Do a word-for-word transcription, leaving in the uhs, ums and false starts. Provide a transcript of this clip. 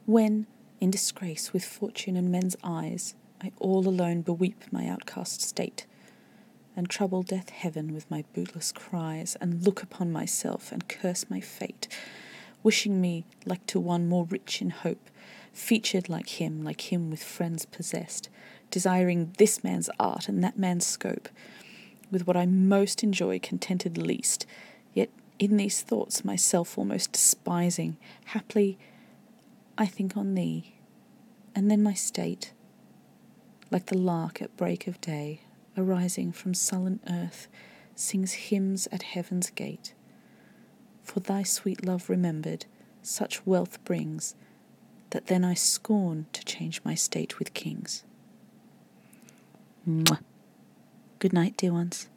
When, in disgrace with fortune and men's eyes, I all alone beweep my outcast state, and trouble death heaven with my bootless cries, and look upon myself and curse my fate, wishing me like to one more rich in hope, featured like him, like him with friends possessed, desiring this man's art and that man's scope, with what I most enjoy contented least, yet in these thoughts myself almost despising, haply I think on thee, and then my state, like the lark at break of day, arising from sullen earth, sings hymns at heaven's gate. For thy sweet love remembered, such wealth brings, that then I scorn to change my state with kings. Mwah. Good night, dear ones.